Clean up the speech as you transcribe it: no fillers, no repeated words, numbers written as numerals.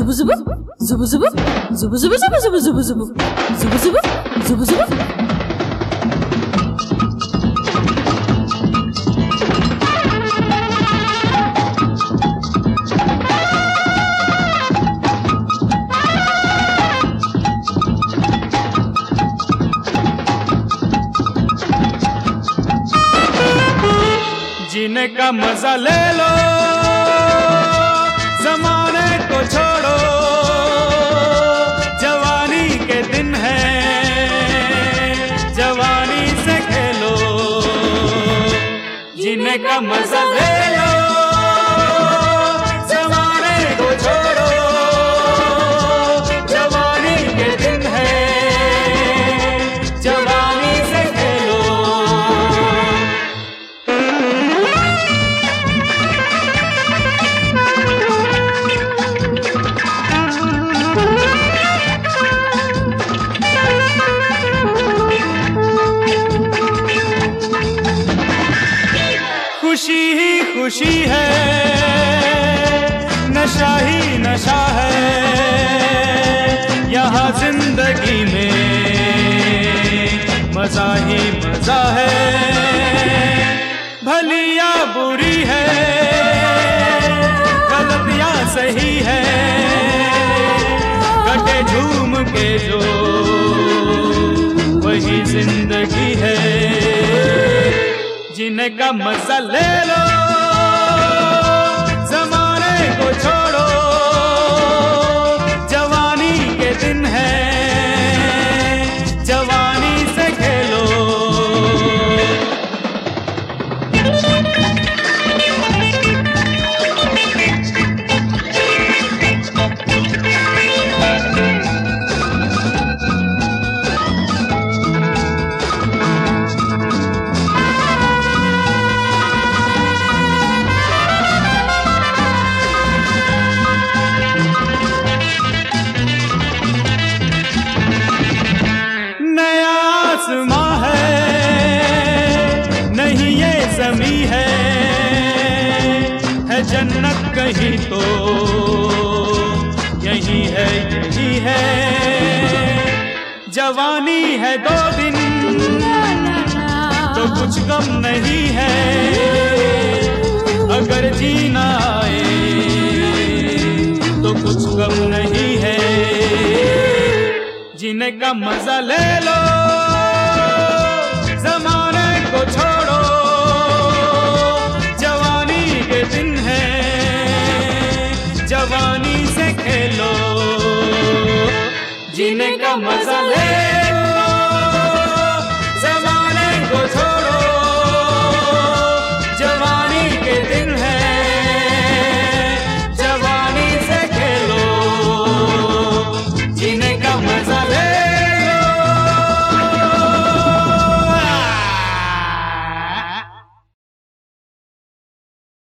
zubu zubu zubu zubu zubu zubu zubu zubu zubu zubu zubu zubu zubu zubu जीने का मजा ले लो, ज़माने को छोड़ो, जवानी के दिन है, जवानी से खेलो। जीने का मजा ले लो, ज़माने को छोड़ो, जवानी के दिन है, जवानी से खेलो। खुशी ही खुशी है, नशा ही नशा है, यहाँ जिंदगी में मजा ही मजा है। भली या बुरी है, गलत या सही है, कटे झूम के जो वही जिंदगी है। जीने का मजा ले लो, ज़माने को छोड़ो, जवानी के दिन है, जवानी से खेलो। आसमां है नहीं ये ज़मीं है जन्नत कहीं तो यही है यही है। जवानी है 2 दिन तो कुछ गम नहीं है, अगर जीना आए तो कुछ गम नहीं है। जीने का मजा ले लो, ज़माने को छोड़ो, जवानी के दिन है, जवानी से खेलो। जीने का मजा ले लो, ज़माने को छोड़ो, जवानी के दिन है, जवानी से खेलो। जीने का मजा